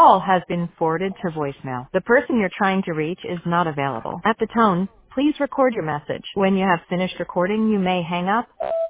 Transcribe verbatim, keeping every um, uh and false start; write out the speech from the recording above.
call has been forwarded to voicemail. The person you're trying to reach is not available. At the tone, please record your message. When you have finished recording, you may hang up.